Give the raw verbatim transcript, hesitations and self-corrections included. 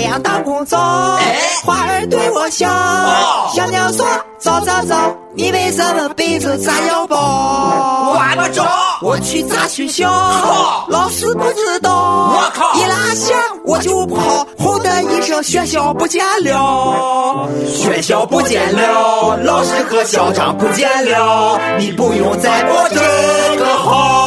样当空中，花儿对我笑，小鸟说走走走，你为什么背着炸药包？ 我不中， 我去炸学校，老师不知道， 我靠， 一拉响我就跑，轰的一声学校不见了， 学校不见了，老师和校长不见了，你不用再报这个号。